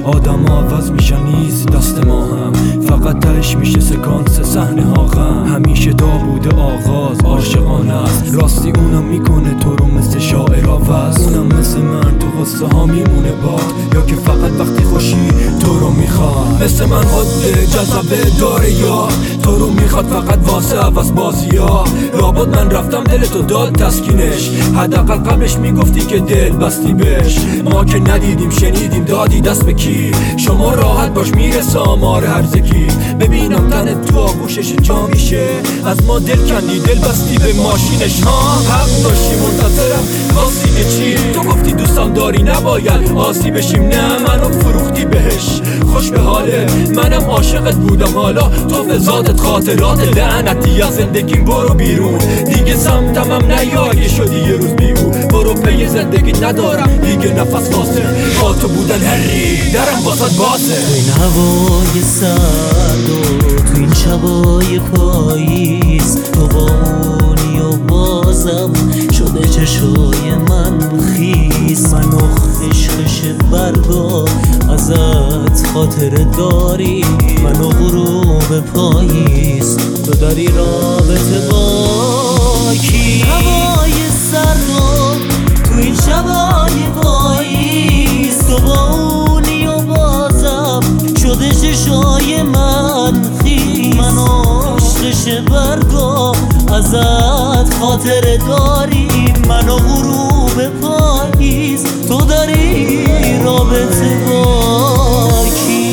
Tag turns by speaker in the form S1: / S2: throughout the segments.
S1: آدم ها عوض میشن نیست دست ما هم، فقط تهش میشه سکانس صحنه ها غم. همیشه دا بوده آغاز عاشقانه است، راستی اونم میکنه تو رو مثل شاعر آواز. اونم مثل من تو غصه ها میمونه باد، یا که فقط وقتی خوشی تو رو میخواد. مثل من خود جذبه داره یا تو رو میخواد فقط واسه عوض بازی ها. لابد من رفتم دلتو داد تسکینش، حداقل قبلش میگفتی که دل بستی بهش. ما که ندیدیم شنیدیم دادی دست به کی، شما راحت باش میرسه آمار هرزکی. ببینم تن تو آغوشش جا میشه، از ما دل کندی دل بستی به ماشینش. ها حق داشتی منتظرم واسه چی؟ تو گفتی دوستم داری نباید آسی بشیم، نه منو فروختی بهش. خوش به حاله منم عاشقت بودم، حالا تو فزادت خاطرات لعنتی از زندگیم. برو بیرون دیگه سمتمم نیایه شدی یه روز بیو. برو پی زندگی ندارم دیگه نفس واسه با تو بودن هری درم واسد بازه.
S2: تو این هوای سرد و تو این شبای پاییز، تو با اونی و بازم شده چشای من خیز. من و خشخش برگا ازت خاطر داری، من و غروب پاییز تو داری رابطه با کی؟ هوای سرد و تو این شبای پاییز، تو با اونی و بازم شده چشای من خیز. من و عشقش برگا ازت خاطر داری، من و غروب پاییز تو داری رابطه با کی؟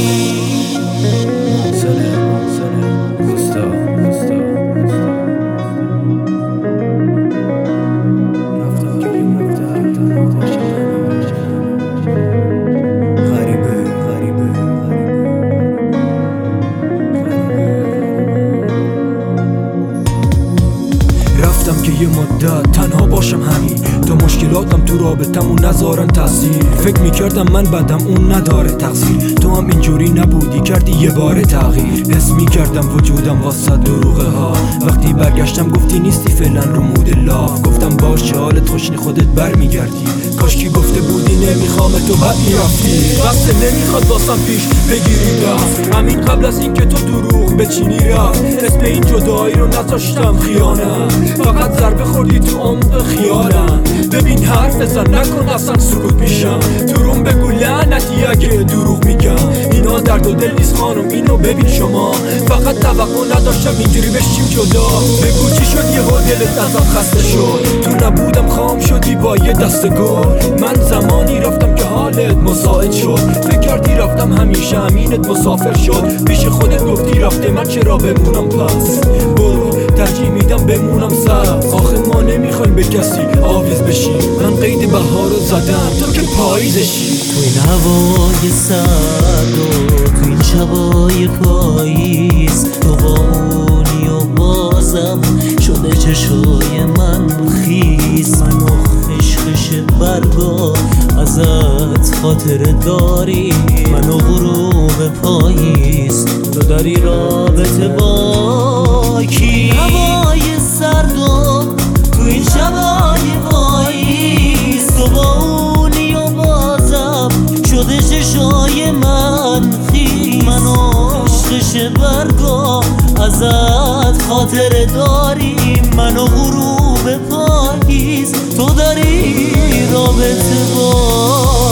S1: رفتم که یه مدت تنها باشم همین، تا مشکلاتم تو رابطمون نذارن تاثیر. فکر میکردم من بدم اون نداره تقصیر، تو هم اینجوری نبودی کردی یه بار تغییر. حس میکردم وجودم واسه دروغه ها، وقتی برگشتم گفتی نیستی فعلا رو مود لاف. گفتم باشه حالت خوشنی خودت برمیگردی، کاشکی گفته بودی نمیخوام تو بد میرفتی. بسته نمیخواد واسم پیش بگیری دست، همین قبل از این که تو دروغ بچینی رفت. اسم این جدایی رو نذاشتم خیانت، فقط ضربه خوردی تو عمق خیالم. ببین حرف بزن نکن اصلا سکوت میشم، تو روم بگو لعنتی اگه دروغ میگم. اینا درد و دل نیست خانم اینو ببین شما، فقط توقع نداشتم اینجوری بشیم جدا. بگو چی شد یه دلت ازم خسته شد، تو نبودم خام شدی با یه دست گل. من زمانی رفتم که حالت مساعد شد، فکر کردی رفتم همیشه امینت مسافر شد. پیش خودت گفتی رفته من چرا بمونم، پس برو ترجیح میدم بمونم سر. آخه ما نمیخوایم به کسی آویز بشی، من قید بهار رو زدم تو که پاییزشی.
S2: تو این هوای سرد و تو این شبای پاییز، تو با اونی و بازم شده چشای من خیز. من و خشخش برگا ازت خاطر داری، من و غروب پاییز تو داری رابطه با کی؟ هوای سرد و تو این شبای پاییز، تو با اونی و بازم شده چشای من خیز. من و عشقش برگا ازت خاطر داری، من و غروب پاییز تو داری رابطه با